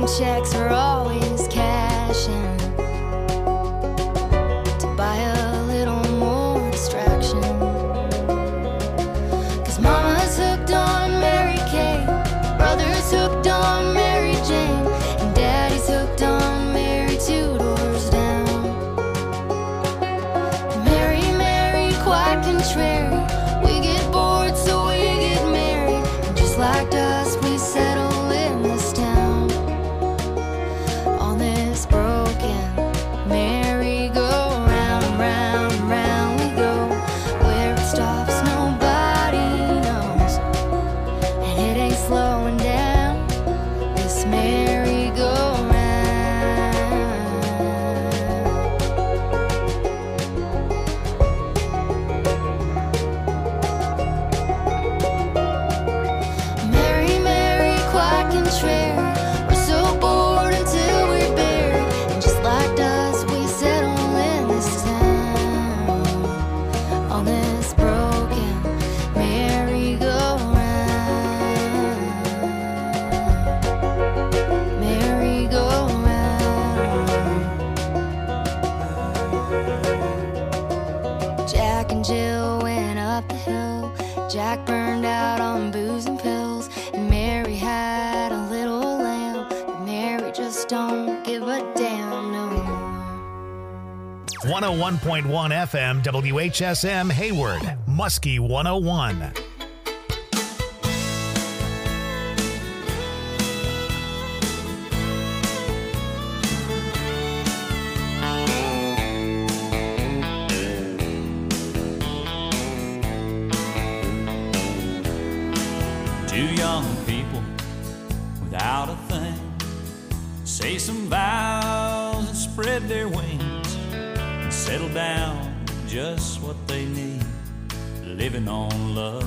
checks are always cashing to buy a little more distraction. 'Cause mama's hooked on Mary Kay, brother's hooked on Mary Jane, and daddy's hooked on Mary two doors down. Mary, Mary, quite contrary, we get bored so we get married, and just like us we settle in this town. On this broken merry-go-round, round, round we go. Where it stops nobody knows, and it ain't slowing down, this merry-go-round. Mary, Mary, quite contrary, we're so bored until we're buried, and just like us we settle in this town. On this broken merry-go-round, merry-go-round. Jack and Jill went up the hill. Jack burned out on booze and pills, and Mary had a little lamb, but Mary just don't give a damn no more. 101.1 FM WHSM Hayward, Muskie 101. Two young people without a thing say some vows and spread their wings and settle down just what they need, living on love.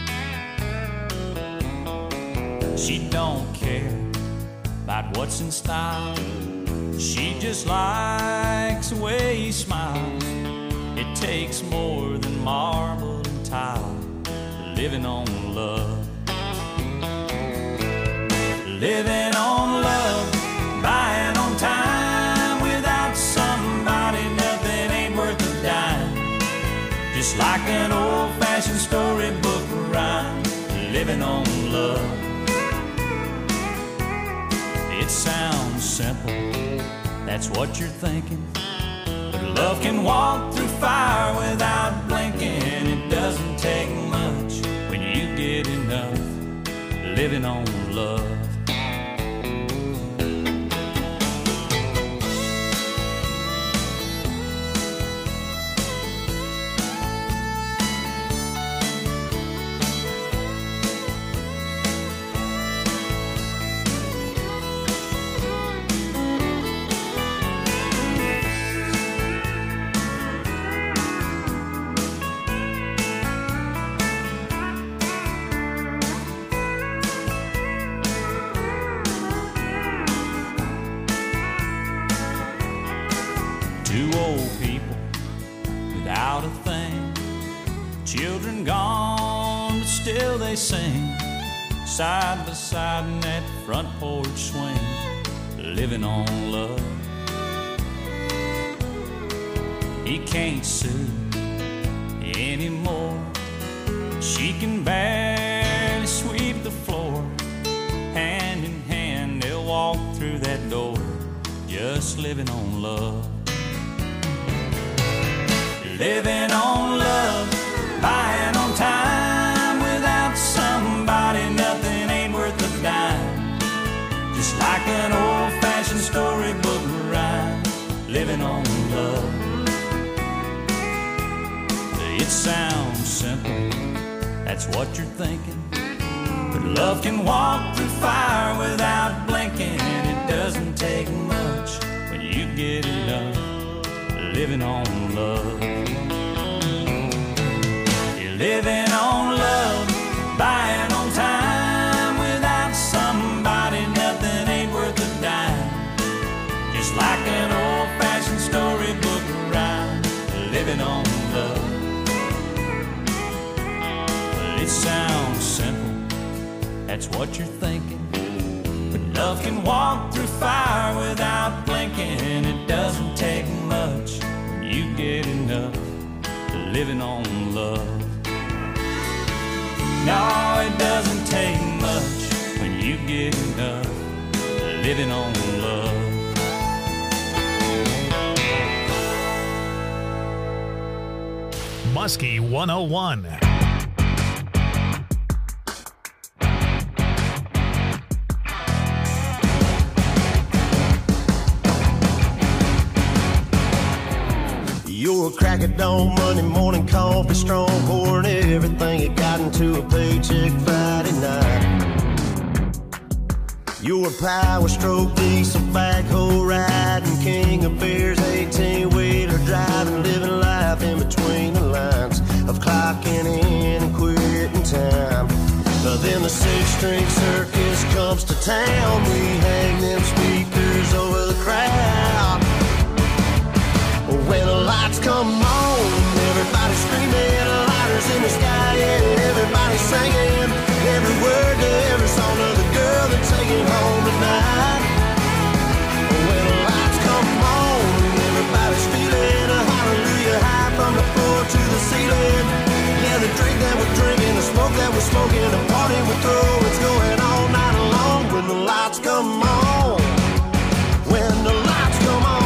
She don't care about what's in style, she just likes the way he smiles. It takes more than marble and tile, living on love. Living on love, buying on time. Without somebody, nothing ain't worth a dime. Just like an old-fashioned storybook rhyme, living on love. It sounds simple, that's what you're thinking, but love can walk through fire without blinking. It doesn't take much when you get enough, living on love. Two old people without a thing, children gone, but still they sing, side by side in that front porch swing, living on love. He can't sue anymore, she can barely sweep the floor. Hand in hand they'll walk through that door, just living on love. Living on love, buying on time. Without somebody, nothing ain't worth a dime. Just like an old-fashioned storybook rhyme, living on love. It sounds simple, that's what you're thinking, but love can walk through fire without blinking. It doesn't take much when you get enough, living on love. You're living on love, buying on time. Without somebody, nothing ain't worth a dime. Just like an old-fashioned storybook rhyme, living on love. It sounds simple, that's what you're thinking, but Love can walk through fire without blinking. It doesn't take much when you get enough living on love. No, it doesn't take much when you get enough living on love. Muskie 101. You're a crack at dawn, Monday morning coffee, strong, pouring everything you got into a paycheck Friday night. You're a power stroke, diesel backhoe riding, king of beers, 18-wheeler driving, living life in between the lines of clocking in and quitting time. Then the six-string circus comes to town. We hang them speakers over the crowd. When the lights come on, everybody screaming, lighters in the sky, yeah, everybody singing every word to every song of the girl they're taking home tonight. When the lights come on, everybody's feeling a hallelujah high from the floor to the ceiling. Yeah, the drink that we're drinking, the smoke that we're smoking, the party we throw, it's going all night long. When the lights come on, when the lights come on.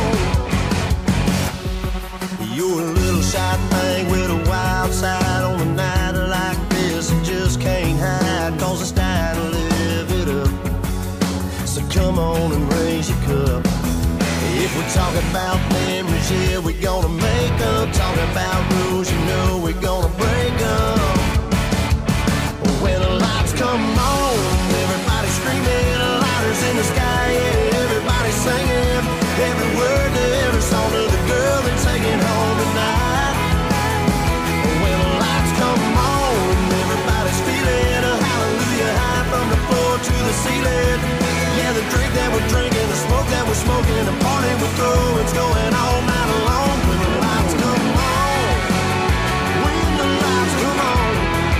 You're a little shy thing with a wild side on a night like this. You just can't hide, cause it's time to live it up. So come on and raise your cup. If we're talking about memories, yeah, we're gonna make up. Talking about rules, you know we're gonna break up. When the lights come on, everybody screaming, lighters in the sky, yeah, everybody singing every word to every song of the girl they're taking home tonight. When the lights come on, everybody's feeling a hallelujah high from the floor to the ceiling. Yeah, the drink that we're drinking, the smoke that we're smoking, the party we throw, it's going all night long. When the lights come on, when the lights come on.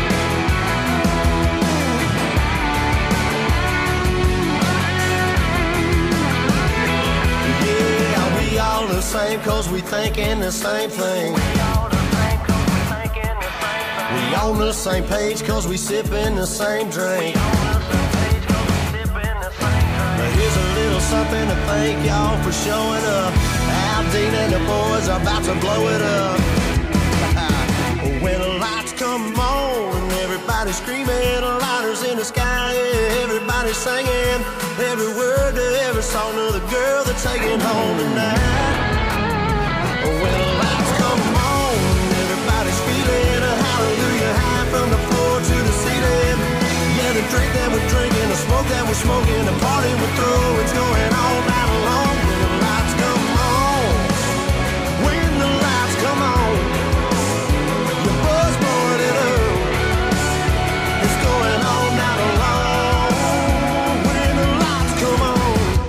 Yeah, we all the same cause we thinking the same thing. We on the same page cause we sipping the same drink. Here's a little something to thank y'all for showing up. Aldine and the boys are about to blow it up. When the lights come on, everybody screaming, lighters in the sky, yeah, everybody singing every word to every song of the girl they're taking home tonight. When the lights come on, everybody's feeling a hallelujah high from the floor to the ceiling. Yeah, the drink that we're drinking, the smoke that we're smoking, the party we throw, it's going all night long. When the lights come on, when the lights come on, your buzz blowing it up, it's going all night long. When the lights come on.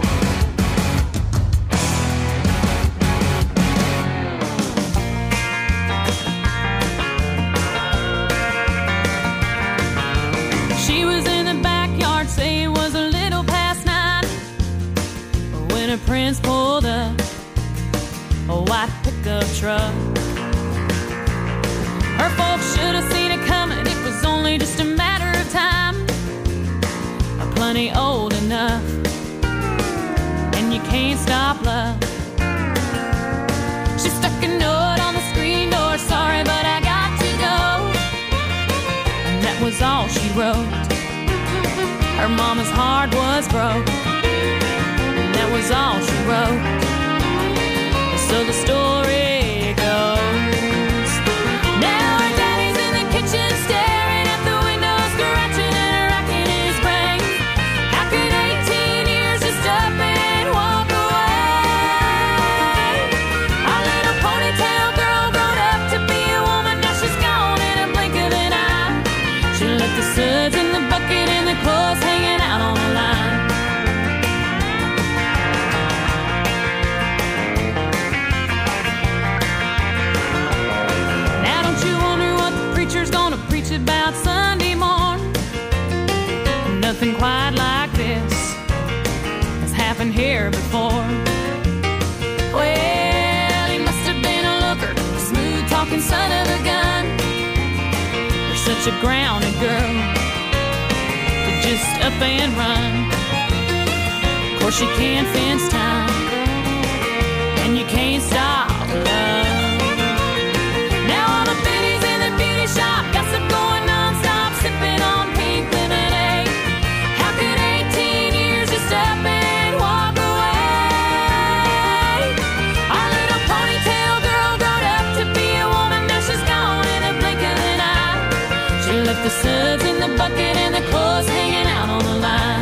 She was in the backyard, say it was a little past 9 when her prince pulled up a white pickup truck. Her folks should have seen it coming, it was only just a matter of time. Plenty old enough, and you can't stop love. She stuck a note on the screen door, sorry but I got to go. And that was all she wrote. Her mama's heart was broke, and that was all she wrote. So the story goes, now her daddy's in the kitchen staring at the window, scratching and racking his brain. How could 18 years just up and walk away? Our little ponytail girl grown up to be a woman, now she's gone in a blink of an eye. She left the suds in the bucket and the clothes hanging out on the line. Now don't you wonder what the preacher's gonna preach about Sunday morning? Nothing quite like this. happened here before. Well, he must have been a looker, a smooth-talking son of a gun. You're such a grounded girl to just up and run. Of course you can't fence time, and you can't stop love. Now all the biddies in the beauty shop gossip going non-stop, sipping on pink lemonade. How could 18 years just up and walk away? Our little ponytail girl grown up to be a woman, now she's gone in a blink of an eye. She left the suds in the bucket and the clothes hanging out on the line.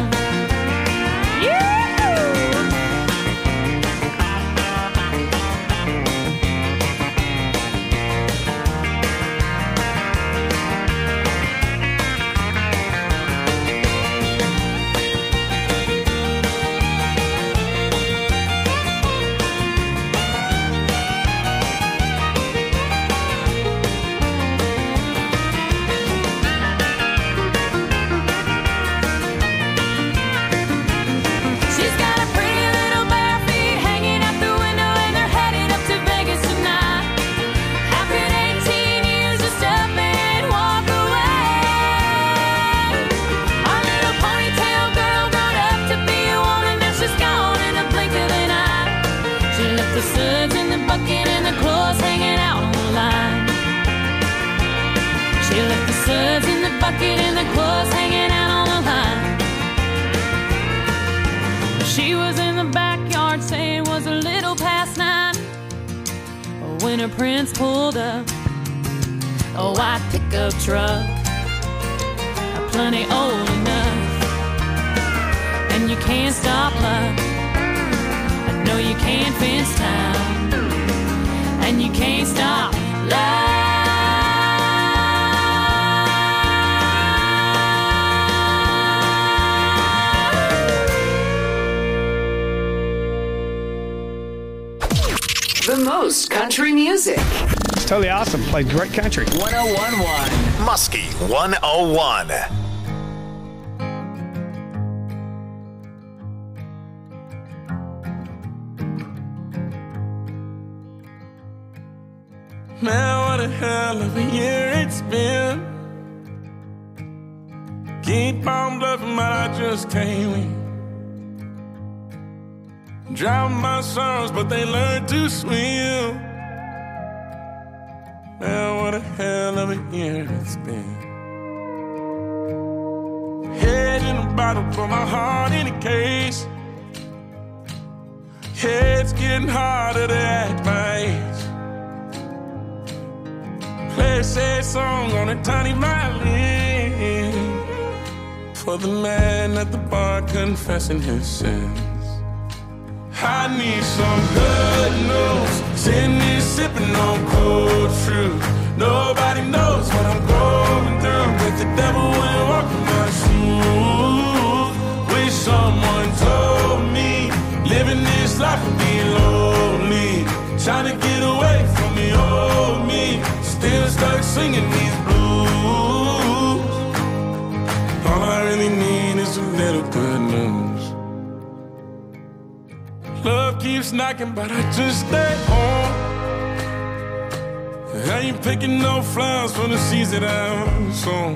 The suds in the bucket and the clothes hanging out on the line. She left the suds in the bucket and the clothes hanging out on the line. She was in the backyard saying it was a little past 9 when her prince pulled up a white pickup truck, plenty old enough, and you can't stop love. No, you can't fence time, and you can't stop love. The most country music. It's totally awesome. Played great country. 101.1 Muskie 101. Man, what a hell of a year it's been. Keep on bluffing, but I just can't win. Drown my sorrows, but they learn to swim. Man, what a hell of a year it's been. Head in a bottle, put my heart in a case. It's getting harder to act my age. Play a sad song on a tiny violin for the man at the bar confessing his sins. I need some good news. Sitting here sipping on cold fruit. Nobody knows what I'm going through, but the devil will walk in my shoes. Wish someone told me living this life would be lonely. Trying to get away from the old me. Still stuck singing these blues. All I really need is a little good news. Love keeps knocking, but I just stay home. I ain't picking no flowers for the seeds that I'm sown.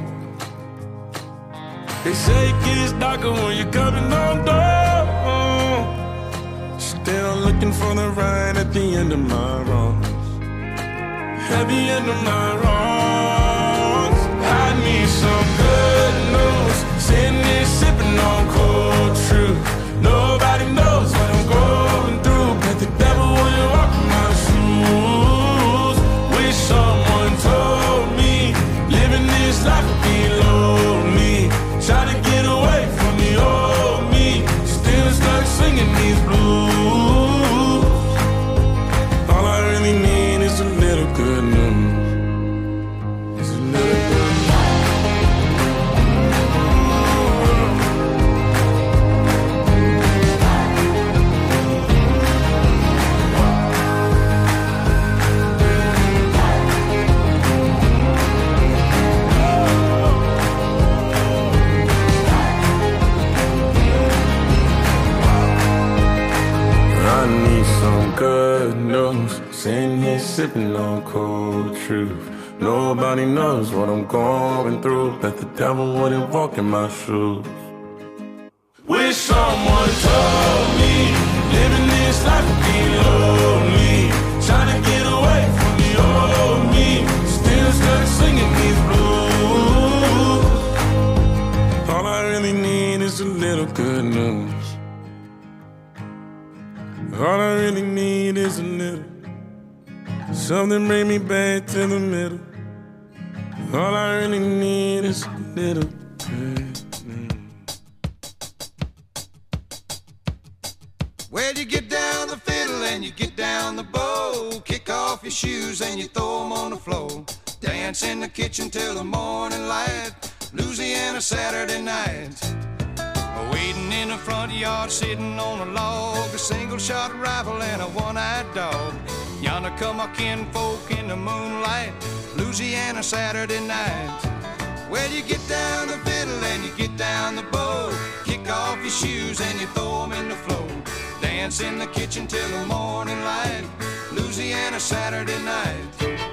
They say it gets darker when you're coming on door. Still looking for the right at the end of my wrongs. At the end of my wrongs, I need some good news. Sitting here sipping on cold truth. Nobody knows what I'm going through, but the devil will walk in my shoes. Wish someone told me living this life would be lonely. Try to get away from the old me. Still stuck singing these blues. All I really need is a little good news. It's a little good news. good news. Sitting here sipping on cold truth. Nobody knows what I'm going through. Bet the devil wouldn't walk in my shoes. Wish someone told me living this life would be lonely. Trying to get away from the old me. Still stuck singing these blues. All I really need is a little good news. All I really need is a little. Something bring me back to the middle. All I really need is a little bit. Well, you get down the fiddle and you get down the bow. Kick off your shoes and you throw them on the floor. Dance in the kitchen till the morning light. Louisiana Saturday night. Waiting in the front yard, sitting on a log. A single-shot rifle and a one-eyed dog. Yonder come my kinfolk in the moonlight. Louisiana Saturday night. Well, you get down the fiddle and you get down the bow. Kick off your shoes and you throw them in the floor. Dance in the kitchen till the morning light. Louisiana Saturday night.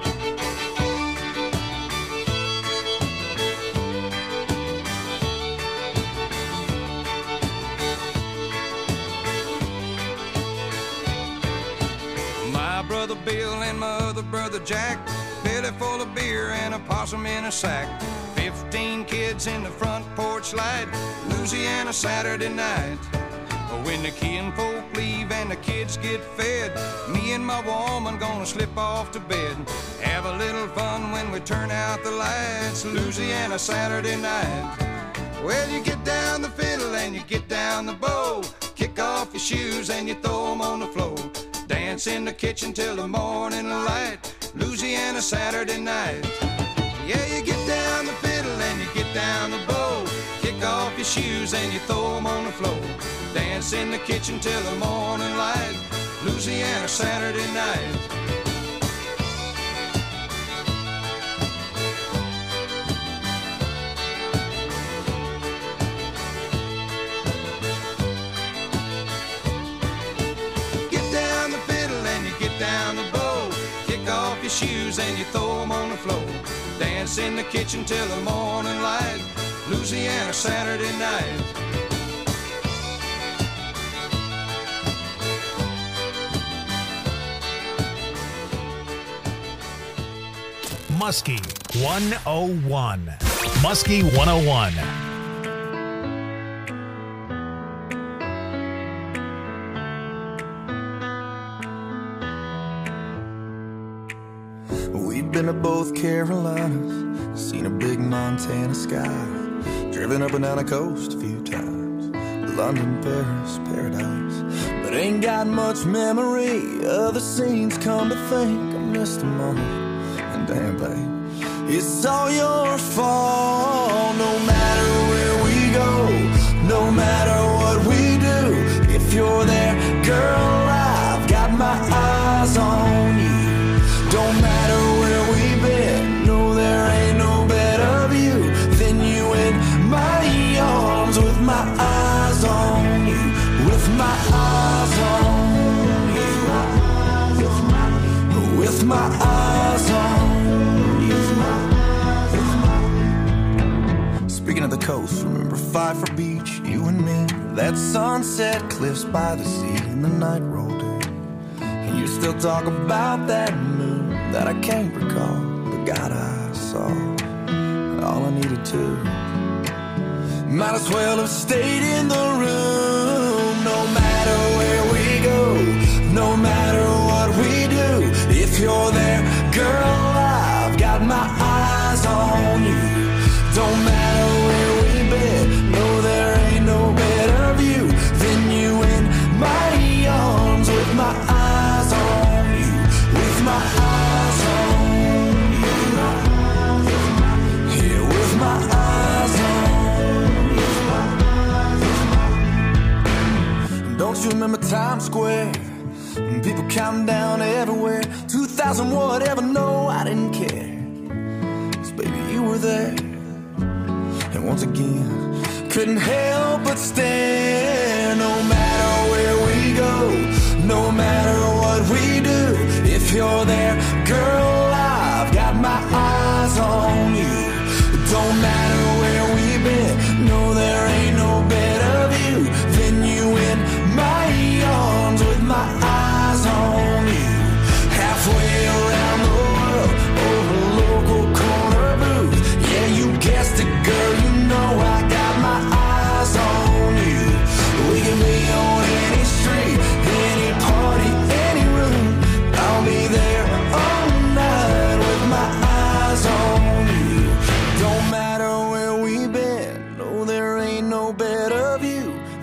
My brother Bill and my other brother Jack, belly full of beer and a possum in a sack. 15 kids in the front porch light. Louisiana Saturday night. When the kinfolk leave and the kids get fed, me and my woman gonna slip off to bed. Have a little fun when we turn out the lights. Louisiana Saturday night. Well, you get down the fiddle and you get down the bow. Kick off your shoes and you throw them on the floor. Dance in the kitchen till the morning light. Louisiana Saturday night. Yeah, you get down the fiddle and you get down the bow. Kick off your shoes and you throw them on the floor. Dance in the kitchen till the morning light. Louisiana Saturday night. Get down the fiddle and you get down the bow. Kick off your shoes and you throw them on the floor. Dance in the kitchen till the morning light. Louisiana Saturday night. Muskie 101. Muskie 101. We've been to both Carolinas, seen a big Montana sky, driven up and down the coast a few times, London, Paris, paradise, but ain't got much memory of the scenes. Come to think, I missed them all. Damn, babe, it's all your fault. No matter where we go, no matter what we do, if you're there, girl, I've got my eyes on you. Don't matter where we've been, no, there ain't no better view than you in my arms, with my eyes on you, with my eyes on you, with my eyes on you. Speaking of the coast, remember Pfeiffer Beach, you and me, that sunset cliffs by the sea, and the night rolled in, and you still talk about that moon that I can't recall, but God, I saw all I needed to. Might as well have stayed in the room. No matter where we go, no matter what we do, if you're there, girl, I've got my eyes on you. Don't matter where we've been, no, there ain't no better view than you in my arms, with my eyes on you, with my eyes on you, yeah, with my eyes on you. Don't you remember Times Square? People counting down everywhere, 2000 whatever, no, I didn't care, 'cause baby, you were there. And once again, couldn't help but stare. No matter where we go, no matter what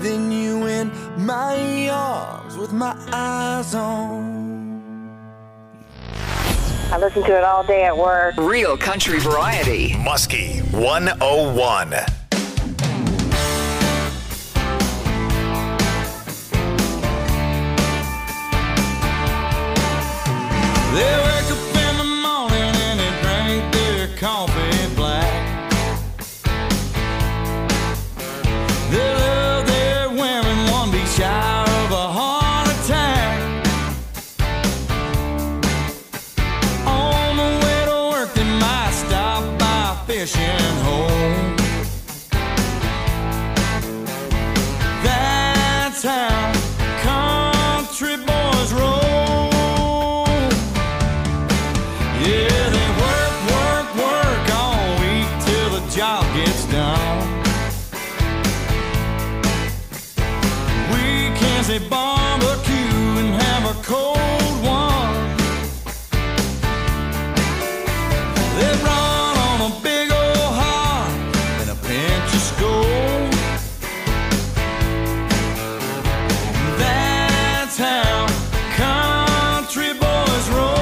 Then you in my arms with my eyes on. I listen to it all day at work. Real country variety. Muskie 101. They wake up in the morning and they drink their coffee black. They love their women, one be shy of a heart attack. On the way to work they might stop by a fishing hole. That's how country boys roll. Yeah, they work all week till the job gets done. Weekends they barbecue and have a cold one. They run on a big old heart and a pinch of Skol. That's how country boys roll.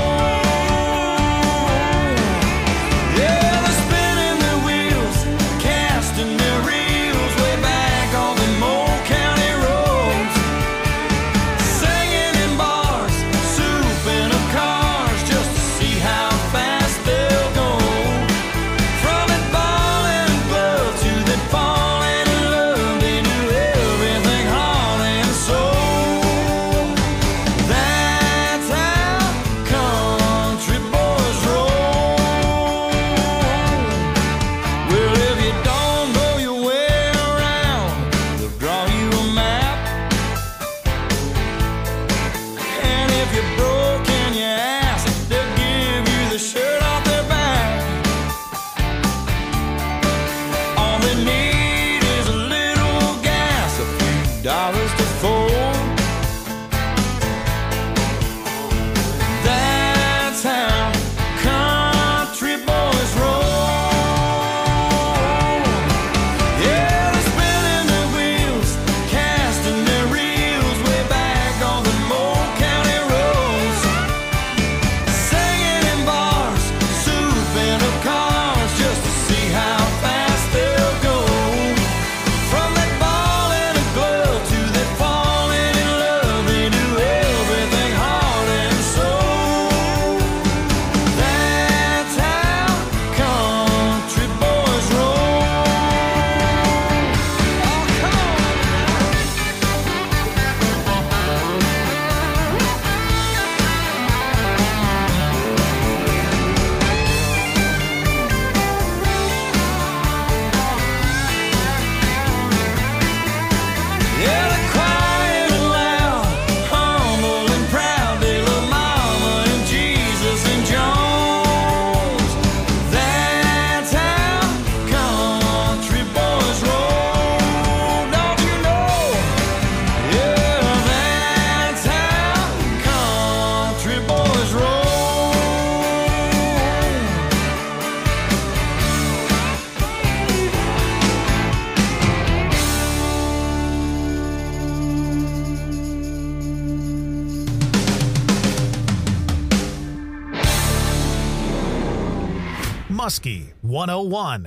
Muskie 101.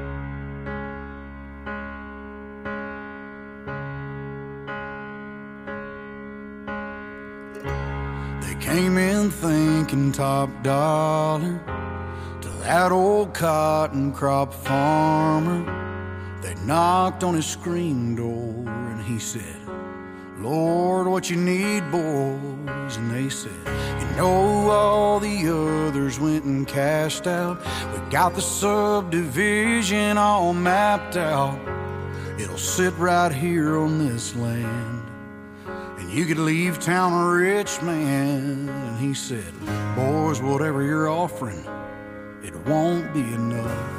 They came in thinking top dollar to that old cotton crop farmer. They knocked on his screen door and he said, Lord, what you need, boys? And they said, you know, all the others went and cashed out. We got the subdivision all mapped out. It'll sit right here on this land, and you could leave town a rich man. And he said, boys, whatever you're offering, it won't be enough.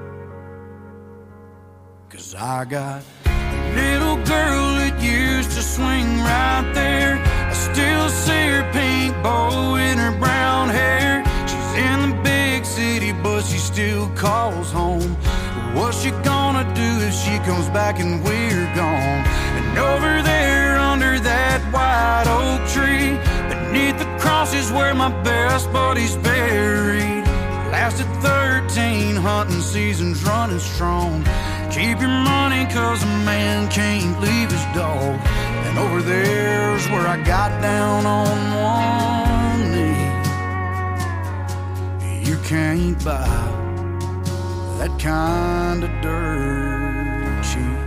'Cause I got a little girl that used to swing right there. I still see her pink bow in her brown hair. She's in the big city, but she still calls home. What's she gonna do if she comes back and we're gone? And no, best buddy's buried. Lasted 13 hunting seasons running strong. Keep your money 'cause a man can't leave his dog. And over there's where I got down on one knee. You can't buy that kind of dirt cheap.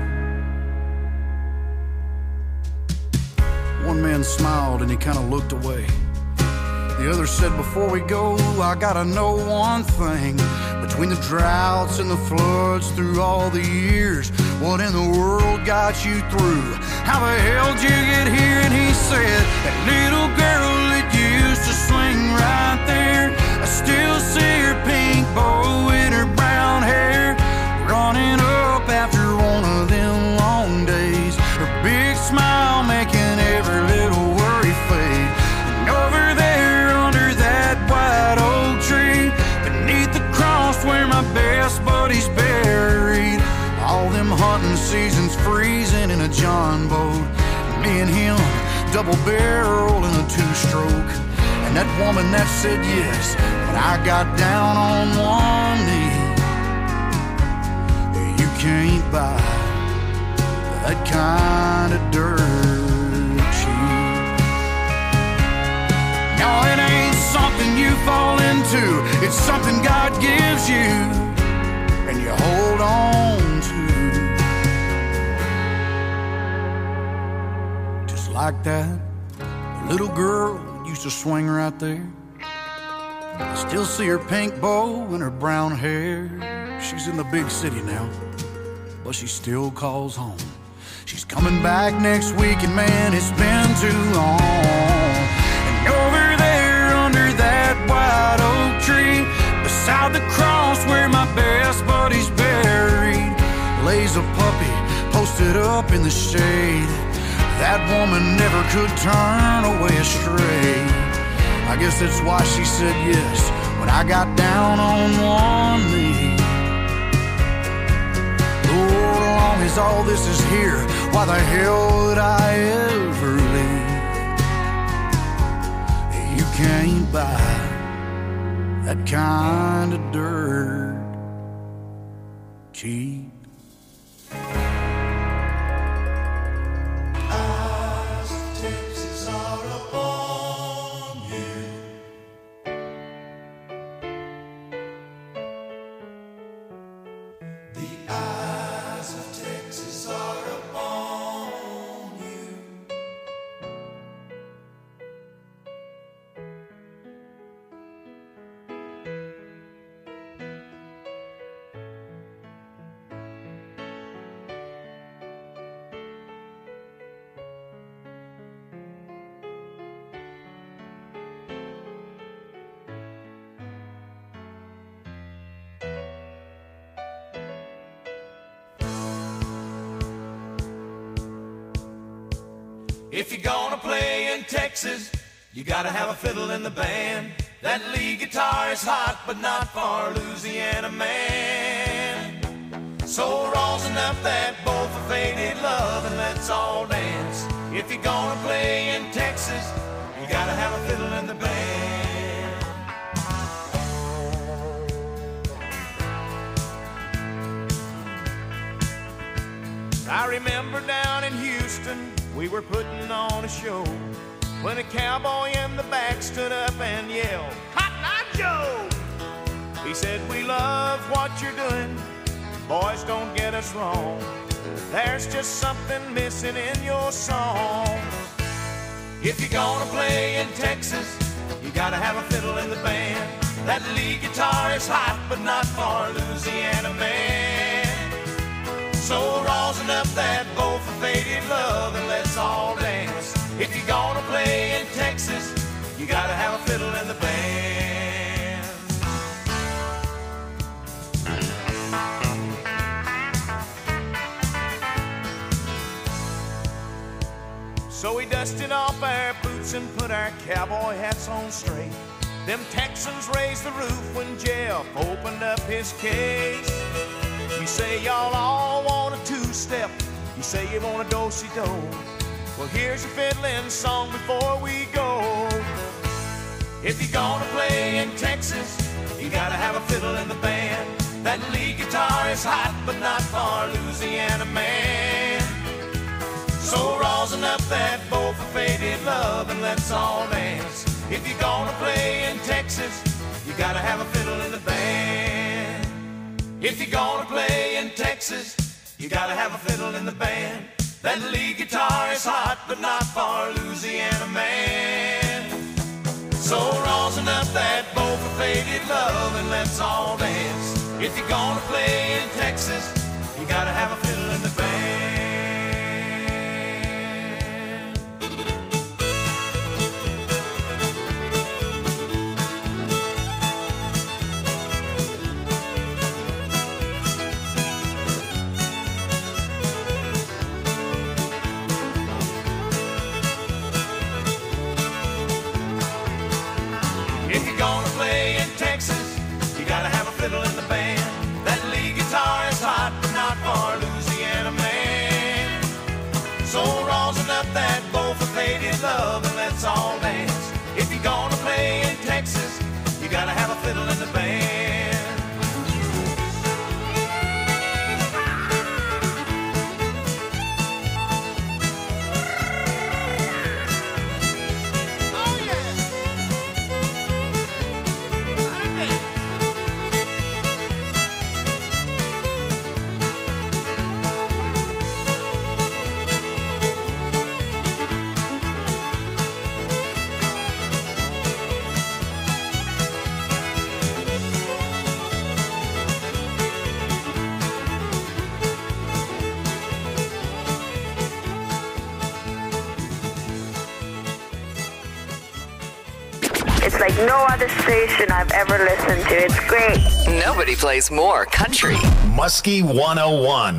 One man smiled and he kind of looked away. The other said, before we go, I gotta know one thing. Between the droughts and the floods through all the years, what in the world got you through? How the hell did you get here? And he said, that little girl that used to swing right there, I still see her pink bow in her brown hair, running up after one of them long days. Her big smile making every little worry fade. And over there under that white oak tree, beneath the cross where my best buddy's buried, all them hunting seasons freezing in a John boat. Me and him, double barrel in a two-stroke. And that woman that said yes, when I got down on one knee. You can't buy that kind of dirt cheap. No, it ain't something you fall into. It's something God gives you and you hold on to. Just like that, the little girl used to swing right there. I still see her pink bow and her brown hair. She's in the big city now, but she still calls home. She's coming back next week, and man, it's been too long. And over there under that white oak tree, beside the cross where my best buddy's buried, lays a puppy posted up in the shade. That woman never could turn away astray. I guess that's why she said yes when I got down on one knee. Lord, as long as all this is here, why the hell would I ever leave? You can't buy that kind of dirt cheap. If you're gonna play in Texas, you gotta have a fiddle in the band. That lead guitar is hot, but not for a Louisiana man. So rosin up that bow for faded love and let's all dance. If you're gonna play in Texas, you gotta have a fiddle in the band. I remember down in Houston, we were putting on a show when a cowboy in the back stood up and yelled, "Cotton Eye Joe!" He said, "We love what you're doing, boys, don't get us wrong. There's just something missing in your song. If you're gonna play in Texas, you gotta have a fiddle in the band. That lead guitar is hot, but not for a Louisiana man. So rosin up that bow for faded love and let's all dance. If you're gonna play in Texas, you gotta have a fiddle in the band." So we dusted off our boots and put our cowboy hats on straight. Them Texans raised the roof when Jeff opened up his case. You say y'all all want a two-step, you say you want a do-si-do. Well, here's a fiddling song before we go. If you're gonna play in Texas, you gotta have a fiddle in the band. That lead guitar is hot, but not for Louisiana man. So rosin up that bowl for faded love and let's all dance. If you're gonna play in Texas, you gotta have a fiddle in the band. If you're gonna play in Texas, you gotta have a fiddle in the band. That lead guitar is hot, but not for Louisiana man. So rosin up that bowl for faded love and let's all dance. If you're gonna play in Texas, you gotta have a fiddle in the band. If you're gonna play in Texas, you gotta have a fiddle in the band. That lead guitar is hot, but not for Louisiana man. So rosin up that bowl for faded love and let's all dance. If you're gonna play in Texas, you gotta have a fiddle in the band. It's like no other station I've ever listened to. It's great. Nobody plays more country. Muskie 101.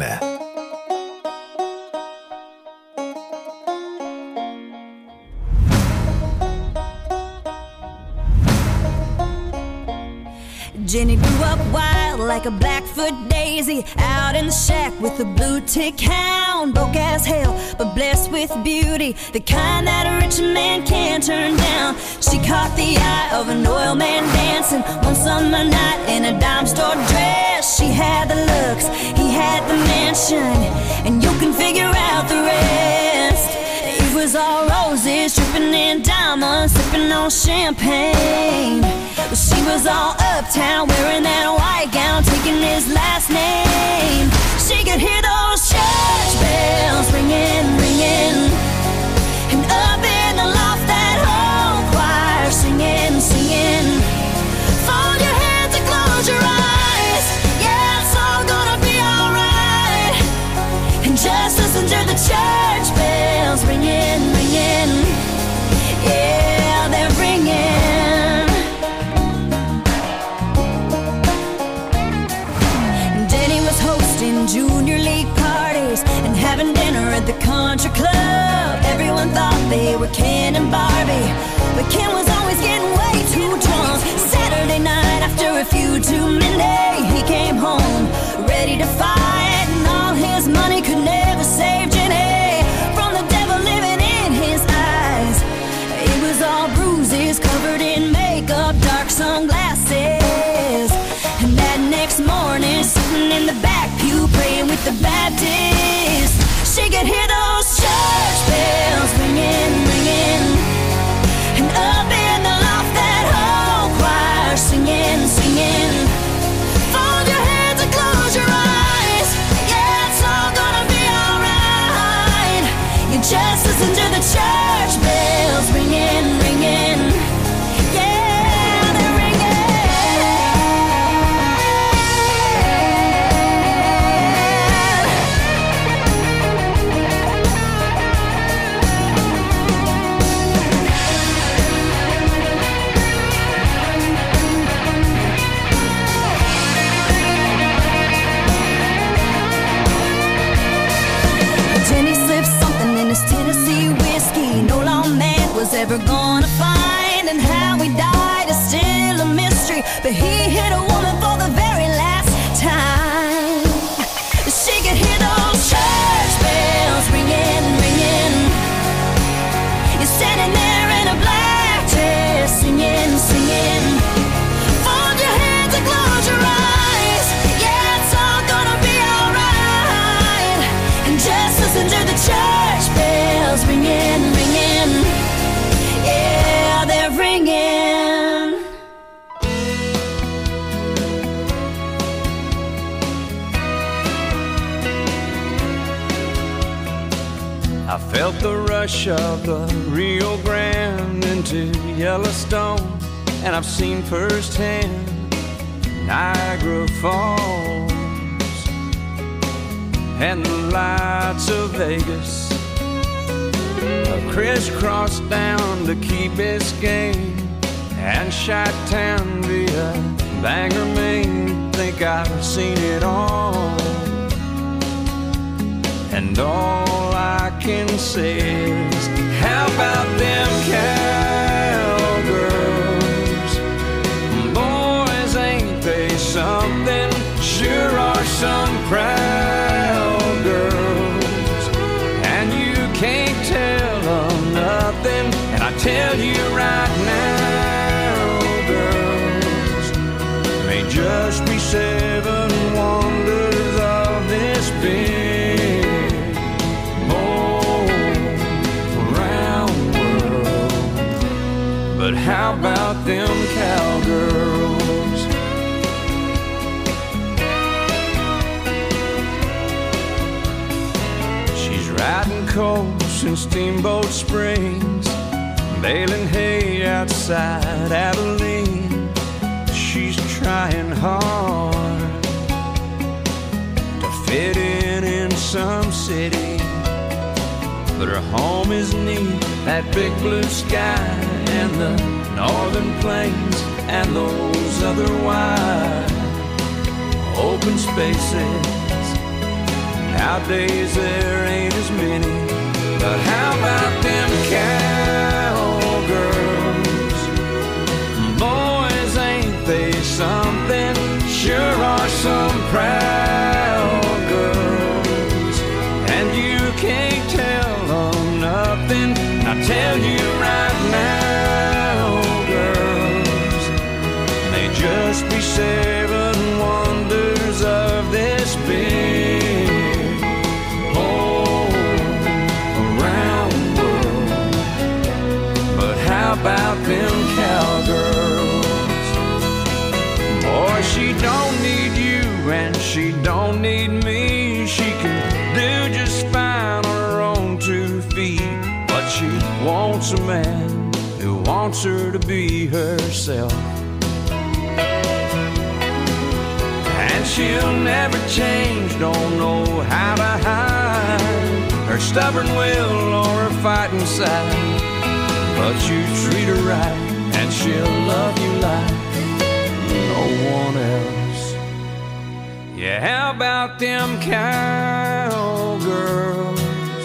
Jenny grew up wild like a Blackfoot daisy, out in the shack with a blue tick hound. Broke as hell, but blessed with beauty, the kind that a rich man can't turn down. She caught the eye of an oil man dancing one summer night in a dime store dress. She had the looks, he had the mansion, and you can figure out the rest. It was all roses, dripping in diamonds, sipping on champagne. Well, she was all uptown, wearing that white gown, taking his last name. She could hear those church bells ringing, ringing, and up in the loft that whole choir singing, singing. Fold your hands and close your eyes, yeah, it's all gonna be alright. And just listen to the church bells ringing, ringing, yeah, they're ringing. Junior league parties and having dinner at the country club. Everyone thought they were Ken and Barbie, but Ken was always getting way too drunk. Saturday night after a few too many, he came home ready to fight, and all his money could never save Jenny from the devil living in his eyes. It was all bruises, covered in makeup, dark sunglasses. And that next morning, sitting in the back pew, praying with the Baptists, she could hear those church bells ringing, ringing, and up in the loft that whole choir singing, singing. Fold your hands and close your eyes, yeah, it's all gonna be alright. You just listen to the church bells ringing, ringing, yeah, they're ringing. Jenny slipped something in his Tennessee whiskey no lawman was ever gonna find, and how he died is still a mystery, but he hit a woman for the very last time. She could hear those church bells ringing, ringing. You're standing there in a black dress, singing, I felt the rush of the Rio Grande into Yellowstone, and I've seen firsthand Niagara Falls and the lights of Vegas. I crisscrossed down to Key Biscayne and Chi-Town via Bangor, Maine. Think I've seen it all, and all I can say is, how about them cowgirls? Boys, ain't they something? Sure are some proud girls, and you can't tell them nothing. And I tell you right now, girls, may just be 7 wonders of this big round world. But how about them cowgirls? She's riding coast in Steamboat Springs, baling hay outside Abilene. She's trying hard to fit in some city, but her home is neath that big blue sky and the northern plains and those other wide open spaces. Nowadays there ain't as many, but how about them cowgirls? Boys, ain't they something? Sure are some proud girls, and you can't tell them nothing. I tell you right now, girls, may just be 7 wonders of this big round world. But how about them cowgirls? Boy, she don't need you and she don't need me. She can do just fine on her own 2 feet, but she wants a man who wants her to be herself. And she'll never change, don't know how to hide her stubborn will or her fighting side. But you treat her right and she'll love you like no one else. Yeah, how about them cowgirls?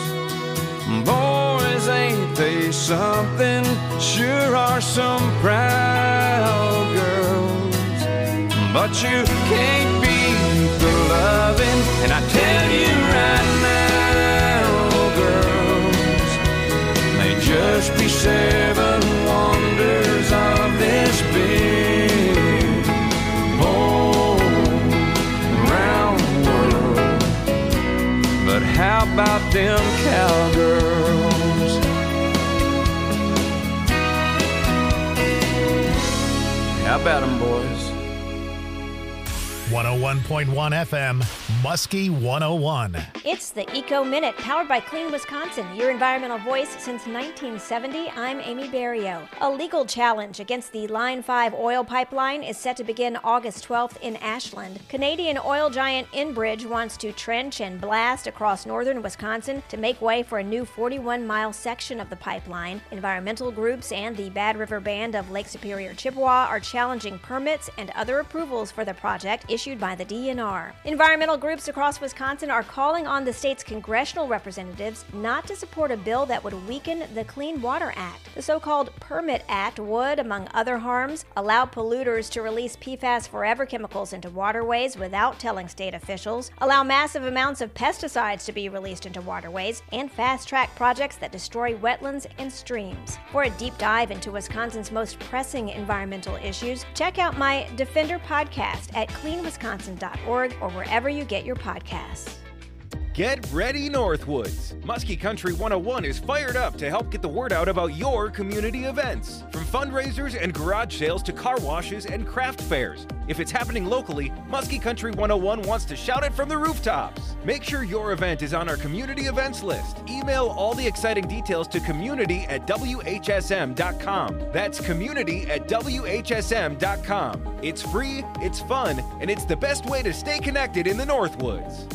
Boys, ain't they something? Sure are some proud girls, but you can't beat the loving. And I tell you right now, girls, may just be 7 wonders of this big round world. But how about them cowgirls? How about them, boys? 101.1 FM, Muskie 101. It's the Eco Minute, powered by Clean Wisconsin, your environmental voice since 1970. I'm Amy Barrio. A legal challenge against the Line 5 oil pipeline is set to begin August 12th in Ashland. Canadian oil giant Enbridge wants to trench and blast across northern Wisconsin to make way for a new 41-mile section of the pipeline. Environmental groups and the Bad River Band of Lake Superior, Chippewa are challenging permits and other approvals for the project issued by the DNR. Environmental groups across Wisconsin are calling on the state's congressional representatives not to support a bill that would weaken the Clean Water Act. The so-called Permit Act would, among other harms, allow polluters to release PFAS forever chemicals into waterways without telling state officials, allow massive amounts of pesticides to be released into waterways, and fast-track projects that destroy wetlands and streams. For a deep dive into Wisconsin's most pressing environmental issues, check out my Defender podcast at cleanwisconsin.org or wherever you get your podcasts. Get ready, Northwoods! Muskie Country 101 is fired up to help get the word out about your community events. From fundraisers and garage sales to car washes and craft fairs. If it's happening locally, Muskie Country 101 wants to shout it from the rooftops. Make sure your event is on our community events list. Email all the exciting details to community@whsm.com. That's community@whsm.com. It's free, it's fun, and it's the best way to stay connected in the Northwoods.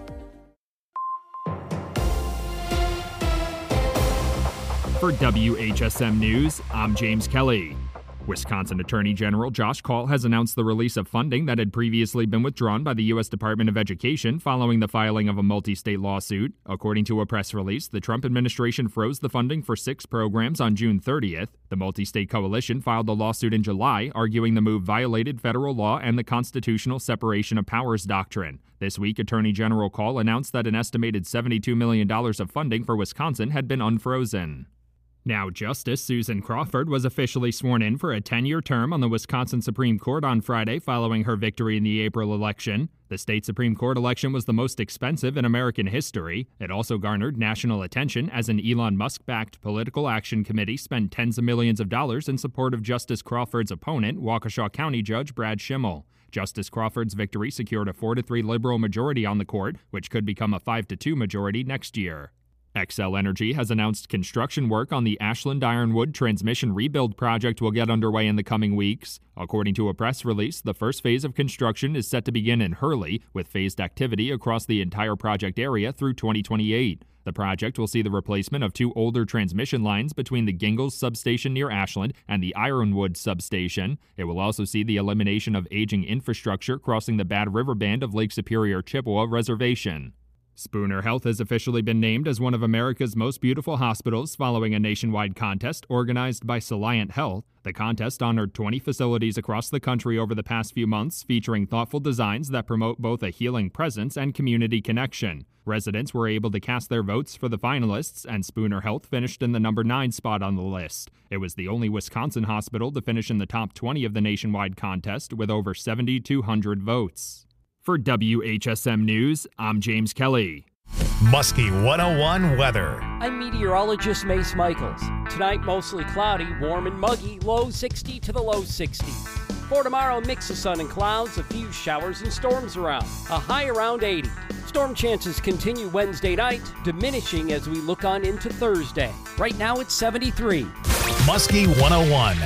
For WHSM News, I'm James Kelly. Wisconsin Attorney General Josh Kaul has announced the release of funding that had previously been withdrawn by the U.S. Department of Education following the filing of a multi-state lawsuit. According to a press release, the Trump administration froze the funding for 6 programs on June 30th. The multi-state coalition filed the lawsuit in July, arguing the move violated federal law and the constitutional separation of powers doctrine. This week, Attorney General Kaul announced that an estimated $72 million of funding for Wisconsin had been unfrozen. Now, Justice Susan Crawford was officially sworn in for a 10-year term on the Wisconsin Supreme Court on Friday following her victory in the April election. The state Supreme Court election was the most expensive in American history. It also garnered national attention as an Elon Musk-backed political action committee spent tens of millions of dollars in support of Justice Crawford's opponent, Waukesha County Judge Brad Schimmel. Justice Crawford's victory secured a 4-3 liberal majority on the court, which could become a 5-2 majority next year. Xcel Energy has announced construction work on the Ashland Ironwood transmission rebuild project will get underway in the coming weeks. According to a press release, the first phase of construction is set to begin in Hurley, with phased activity across the entire project area through 2028. The project will see the replacement of 2 older transmission lines between the Gingles substation near Ashland and the Ironwood substation. It will also see the elimination of aging infrastructure crossing the Bad River Band of Lake Superior Chippewa Reservation. Spooner Health has officially been named as one of America's most beautiful hospitals following a nationwide contest organized by Soliant Health. The contest honored 20 facilities across the country over the past few months, featuring thoughtful designs that promote both a healing presence and community connection. Residents were able to cast their votes for the finalists, and Spooner Health finished in the number 9 spot on the list. It was the only Wisconsin hospital to finish in the top 20 of the nationwide contest with over 7,200 votes. For WHSM News, I'm James Kelly. Muskie 101 weather. I'm meteorologist Mace Michaels. Tonight, mostly cloudy, warm and muggy, low 60 to the low 60s. For tomorrow, mix of sun and clouds, a few showers and storms around, a high around 80. Storm chances continue Wednesday night, diminishing as we look on into Thursday. Right now, it's 73. Muskie 101.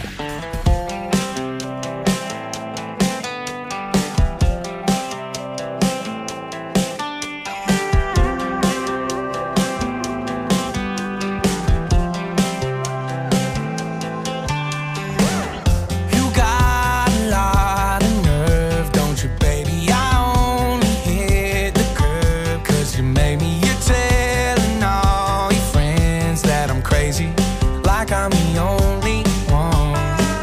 Like I'm the only one.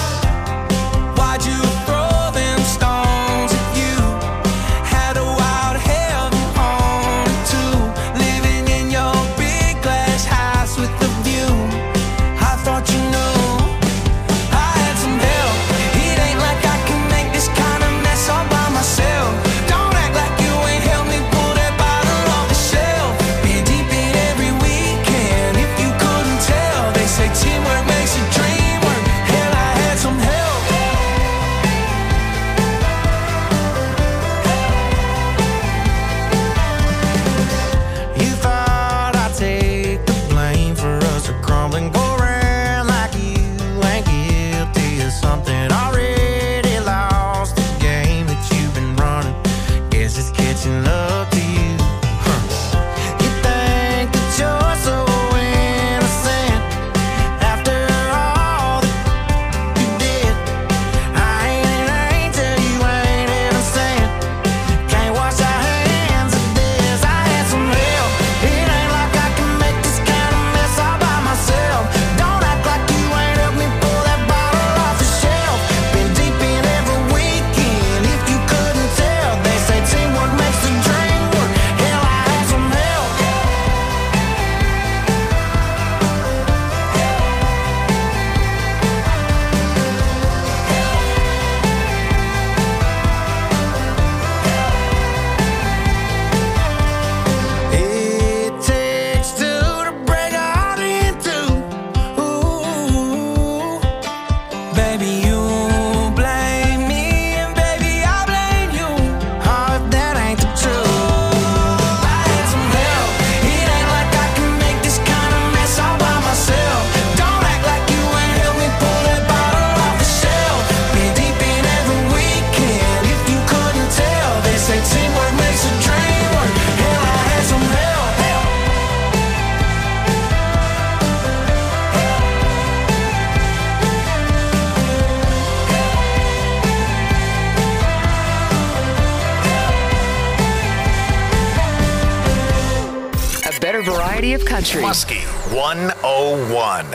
country. Muskie 101.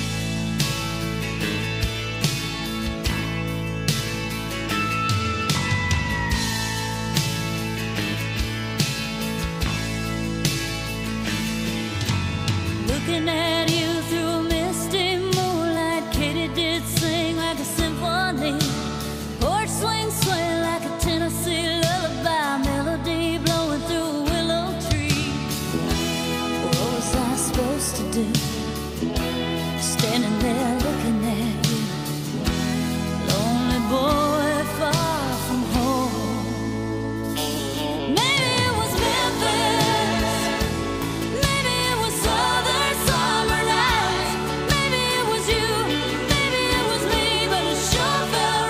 Looking at you through a misty moonlight, Katie did sing like a symphony. Porch swing sway like a Tennessee lullaby, melody blowing through a willow tree. What was I supposed to do? Standing there looking at you, lonely boy far from home. Maybe it was Memphis, maybe it was southern summer nights, maybe it was you, maybe it was me, but it sure felt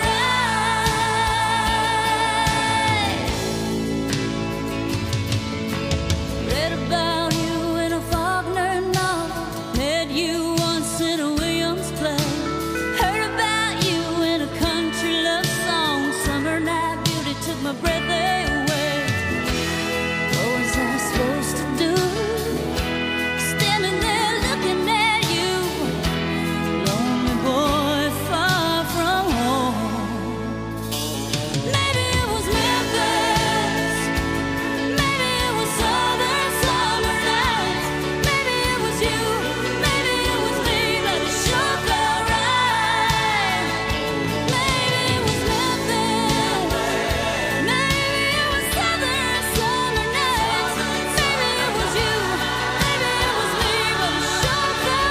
right. Read about you in a Faulkner novel, met you once in a Williams play, heard about you in a country love song, summer night beauty took my breath away. What was I supposed to do? Standing there looking at you, lonely boy far from home. Maybe it was Memphis, maybe it was southern summer nights, maybe it was you, maybe it was me, but it sure felt right. Maybe it was Memphis, maybe it was southern summer nights, maybe it was you, maybe it was me, but it sure felt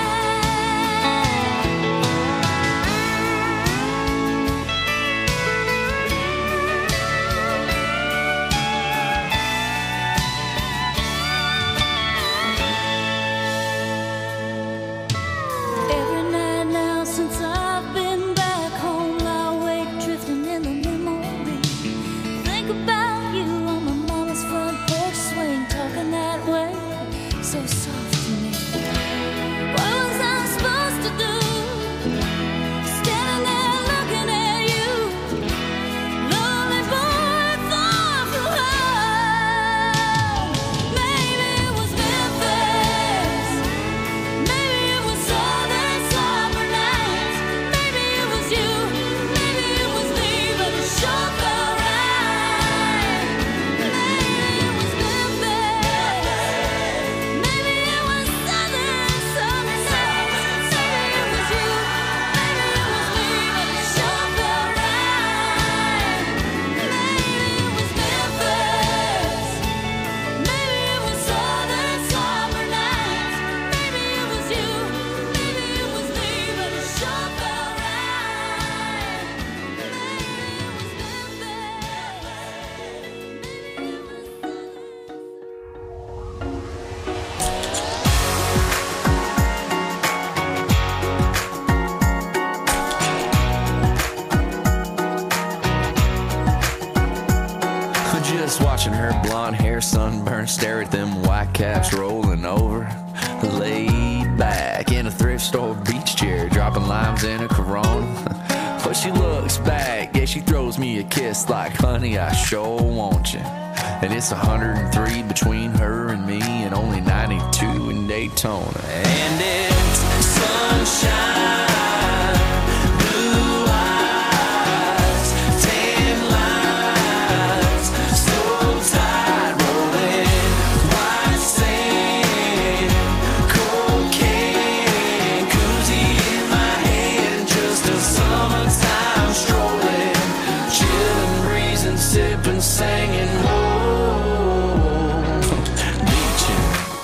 Every night now since I've been back home, I wake drifting in the memory. Think about you on my mama's front porch swing, talking that way, so soft to me. What was I supposed to do? Standing there looking at you, lonely boy far from home. Maybe it was Memphis, maybe it was southern summer nights, maybe it was you, maybe it was me, but it sure felt right. Maybe it was Memphis, maybe it was southern summer nights, maybe it was you, maybe it was me, but it sure felt right. Maybe it was Memphis, maybe it was southern summer nights, maybe it was you, maybe it was me, but it sure felt right. Just watching her blonde hair sunburn, stare at them white caps rolling over. Laid back in a thrift store beach chair, dropping limes in a Corona. But she looks back, yeah, she throws me a kiss like, honey, I sure want you. And it's 103 between her and me, and only 92 in Daytona. And it's sunshine. Singing, whoa, beaching.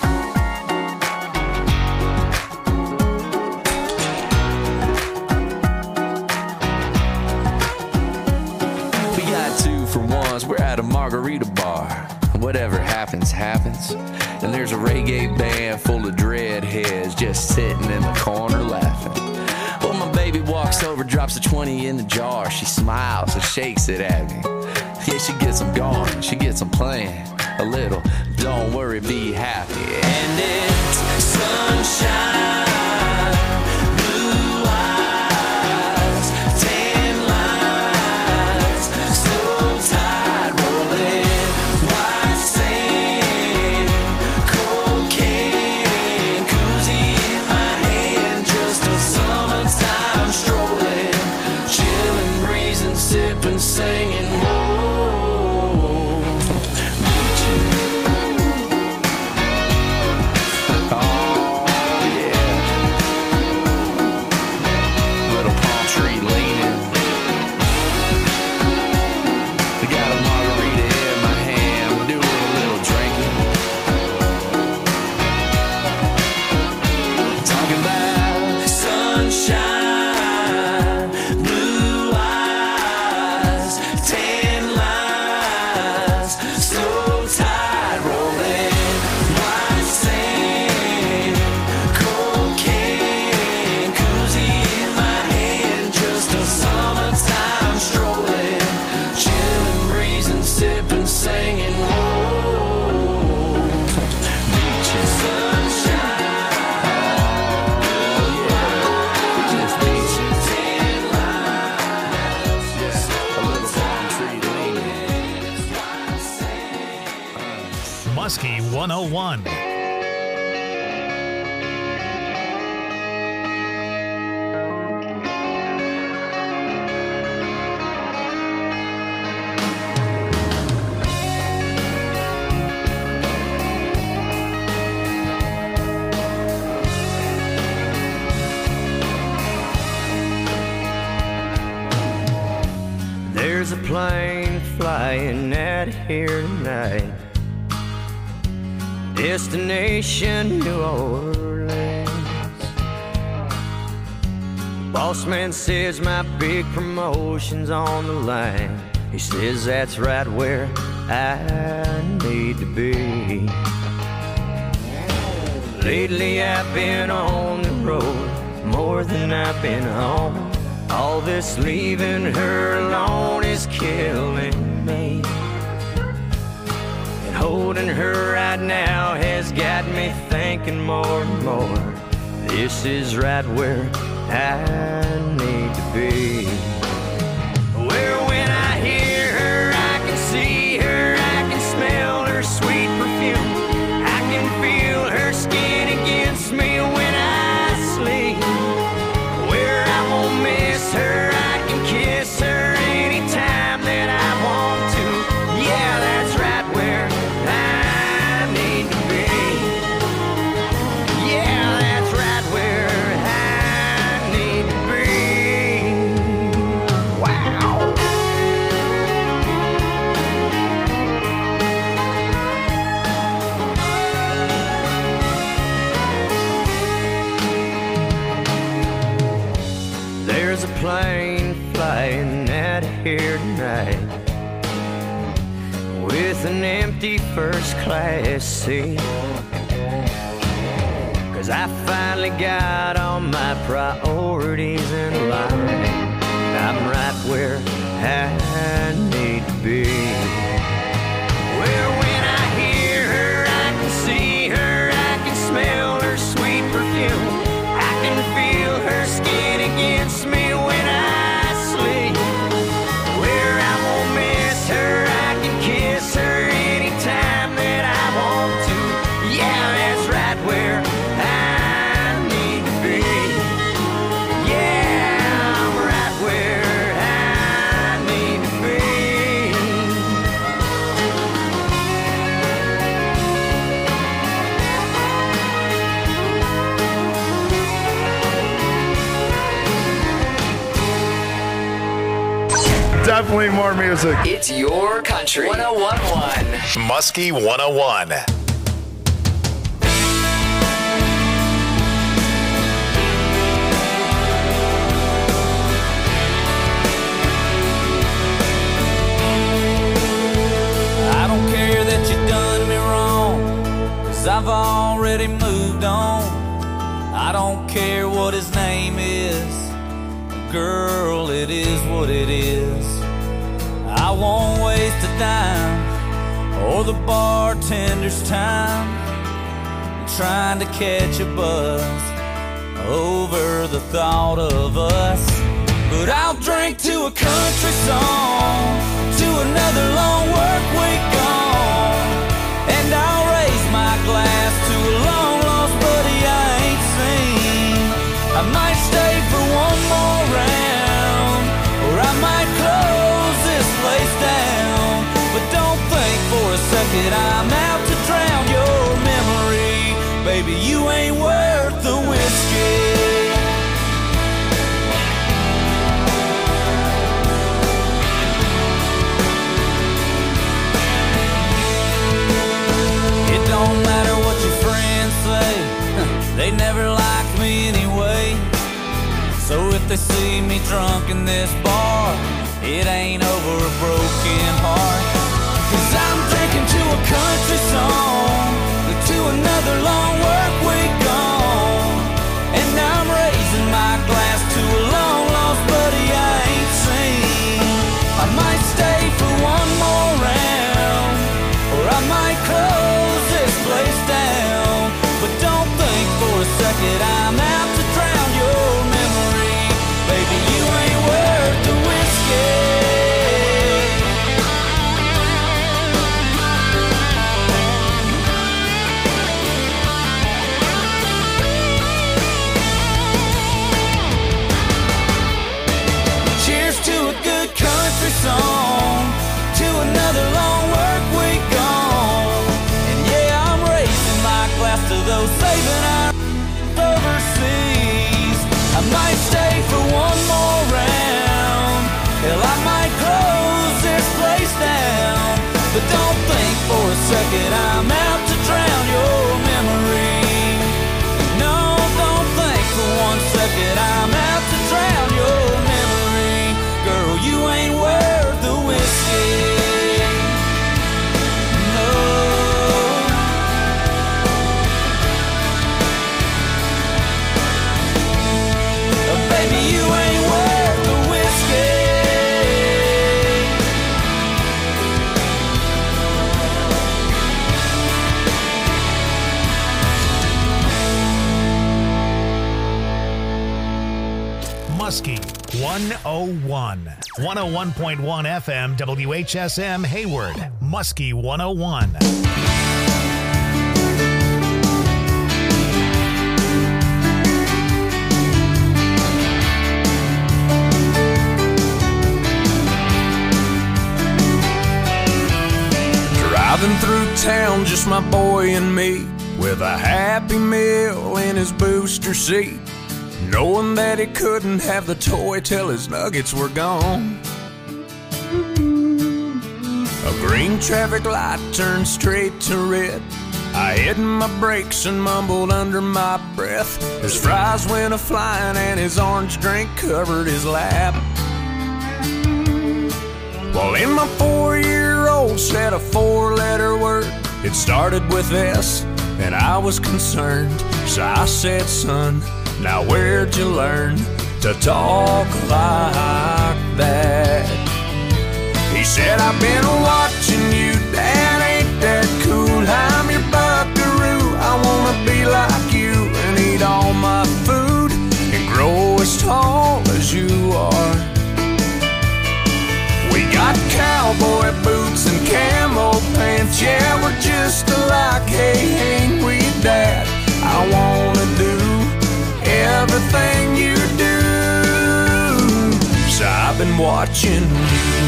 We got 2 for 1s, we're at a margarita bar. Whatever happens, happens. And there's a reggae band full of dreadheads just sitting in the corner laughing. Well, my baby walks over, drops a 20 in the jar. She smiles and shakes it at me. Yeah, she gets them going, she gets them playing a little. Don't worry, be happy. And it's sunshine, blue eyes, tan lines, slow tide rolling, white sand, cocaine. 101. There's a plane flying out of here tonight. Destination New Orleans. Boss man says my big promotion's on the line. He says that's right where I need to be. Lately I've been on the road more than I've been home. All this leaving her alone is killing me. And holding her right now has got me thinking more and more. This is right where I need to be. Where when I hear her, I can see her, I can smell her sweet perfume. I can feel her skin against me when I sleep. Where I won't miss her, I can kiss her anytime that I want to. Yeah, that's right where I need to be. Yeah, that's right where I need to be. Wow. There's a plane flying out of here tonight with an empty first class seat. 'Cause I finally got all my priorities in line. I'm right where I need to be. Where when I hear her, I can see her, I can smell her sweet perfume. I can feel her skin against me when I sleep. Where I won't miss her, I can kiss her anytime that I want to. Yeah, that's right where I need to be. Yeah, I'm right where I need to be. Definitely more music. It's your country. 101.1. Muskie 101. I don't care that you done me wrong, 'cause I've already moved on. I don't care what his name is, girl, it is what it is. I won't waste a dime or the bartender's time trying to catch a buzz over the thought of us. But I'll drink to a country song, to another long work week gone, and I'll raise my glass to a long lost buddy I ain't seen. I might stay for one more round, or I might close this place down. But don't think for a second I'm out to drown your memory. Baby, you ain't worth the whiskey. It don't matter what your friends say, they never liked me anyway. So if they see me drunk in this bar, it ain't over a broken heart. 'Cause I'm drinking to a country song, to another long work week gone, and I'm raising my glass to a long lost buddy I ain't seen. I might stay for one more round, or I might close this place down. But don't think for a second I'm out to drown your memory. Baby, you ain't worth the whiskey. second, I'm out to drown your memory. No, don't think for 1 second, I'm out to drown your memory. Girl, you ain't worth the whiskey. Muskie 101. 101.1 FM WHSM Hayward. Muskie 101. Driving through town, just my boy and me, with a Happy Meal in his booster seat, knowing that he couldn't have the toy till his nuggets were gone. A green traffic light turned straight to red. I hit my brakes and mumbled under my breath. His fries went a-flying and his orange drink covered his lap. Well, in my 4-year-old said a 4-letter word. It started with S, and I was concerned. So I said, son, now where'd you learn to talk like that? He said, I've been watching you, Dad, ain't that cool? I'm your buckaroo, I wanna be like you and eat all my food and grow as tall as you are. We got cowboy boots and camo pants, yeah, we're just alike, hey, ain't we, Dad? I wanna do everything you do. So I've been watching you.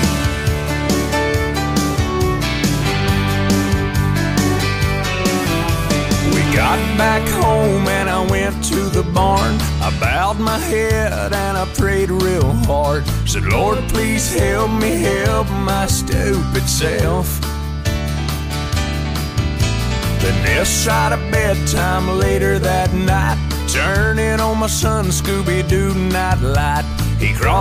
We got back home and I went to the barn. I bowed my head and I prayed real hard. Said, Lord, please help me help my stupid self. Then this side of bedtime later that night, turning on my son Scooby-Doo nightlight, he crawled